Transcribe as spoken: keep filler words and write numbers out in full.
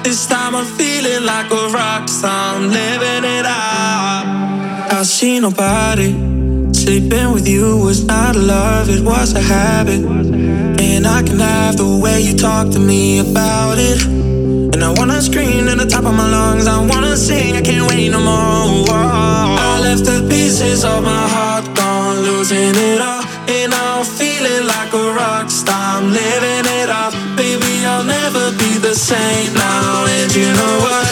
This time I'm feeling like a rock star, I'm living it up. I see nobody. Sleeping with you was not love, it was a habit. And I can have the way you talk to me about it. And I wanna scream at the top of my lungs, I wanna sing, I can't wait no more. I left the pieces of my heart gone, losing it all. And now I'm feeling like a rock star, I'm living it up. Baby, I'll never be the same now. And you know what?